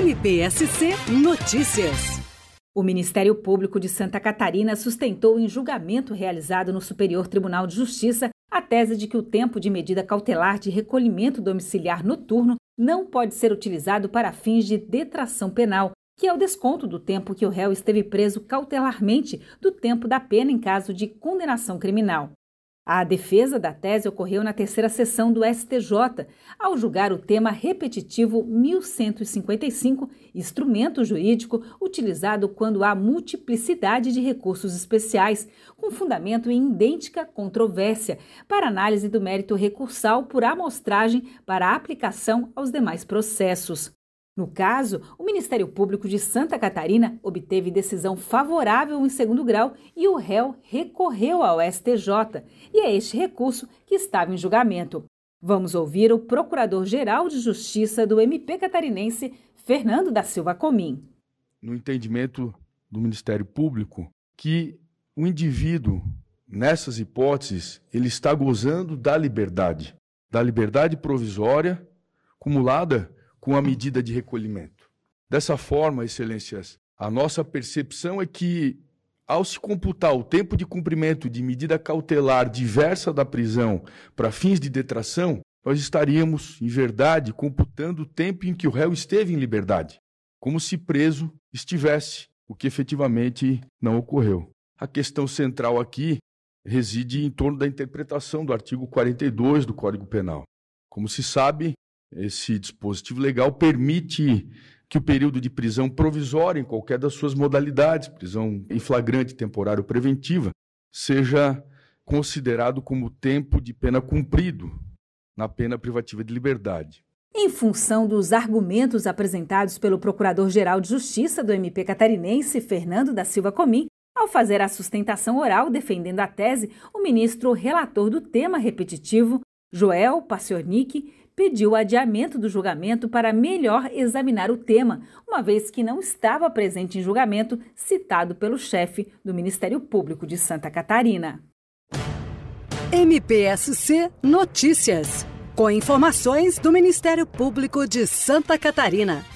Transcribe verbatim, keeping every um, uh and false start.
M P S C Notícias. O Ministério Público de Santa Catarina sustentou em julgamento realizado no Superior Tribunal de Justiça a tese de que o tempo de medida cautelar de recolhimento domiciliar noturno não pode ser utilizado para fins de detração penal, que é o desconto do tempo que o réu esteve preso cautelarmente do tempo da pena em caso de condenação criminal. A defesa da tese ocorreu na terceira sessão do S T J, ao julgar o tema repetitivo mil cento e cinquenta e cinco, instrumento jurídico utilizado quando há multiplicidade de recursos especiais, com fundamento em idêntica controvérsia, para análise do mérito recursal por amostragem para aplicação aos demais processos. No caso, o Ministério Público de Santa Catarina obteve decisão favorável em segundo grau e o réu recorreu ao S T J, e é este recurso que estava em julgamento. Vamos ouvir o Procurador-Geral de Justiça do M P catarinense, Fernando da Silva Comim. No entendimento do Ministério Público, que o indivíduo, nessas hipóteses, ele está gozando da liberdade, da liberdade provisória acumulada com a medida de recolhimento. Dessa forma, excelências, a nossa percepção é que, ao se computar o tempo de cumprimento de medida cautelar diversa da prisão para fins de detração, nós estaríamos, em verdade, computando o tempo em que o réu esteve em liberdade, como se preso estivesse, o que efetivamente não ocorreu. A questão central aqui reside em torno da interpretação do artigo quarenta e dois do Código Penal. Como se sabe, esse dispositivo legal permite que o período de prisão provisória, em qualquer das suas modalidades, prisão em flagrante, temporário ou preventiva, seja considerado como tempo de pena cumprido na pena privativa de liberdade. Em função dos argumentos apresentados pelo Procurador-Geral de Justiça do M P catarinense, Fernando da Silva Comim, ao fazer a sustentação oral defendendo a tese, o ministro relator do tema repetitivo, Joel Paciornik, pediu o adiamento do julgamento para melhor examinar o tema, uma vez que não estava presente em julgamento citado pelo chefe do Ministério Público de Santa Catarina. M P S C Notícias, com informações do Ministério Público de Santa Catarina.